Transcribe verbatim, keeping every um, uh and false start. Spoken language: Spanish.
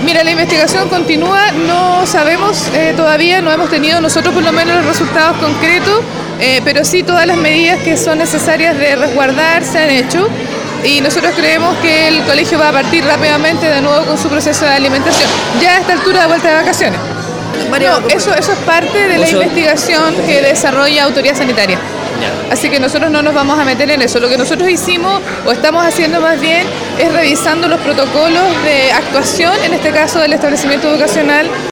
Mira, la investigación continúa, no sabemos eh, todavía, no hemos tenido nosotros por lo menos los resultados concretos, eh, pero sí todas las medidas que son necesarias de resguardar se han hecho y nosotros creemos que el colegio va a partir rápidamente de nuevo con su proceso de alimentación, ya a esta altura de vuelta de vacaciones. No, eso, eso es parte de la investigación que desarrolla Autoridad Sanitaria. Así que nosotros no nos vamos a meter en eso. Lo que nosotros hicimos, o estamos haciendo más bien, es revisando los protocolos de actuación, en este caso del establecimiento educacional,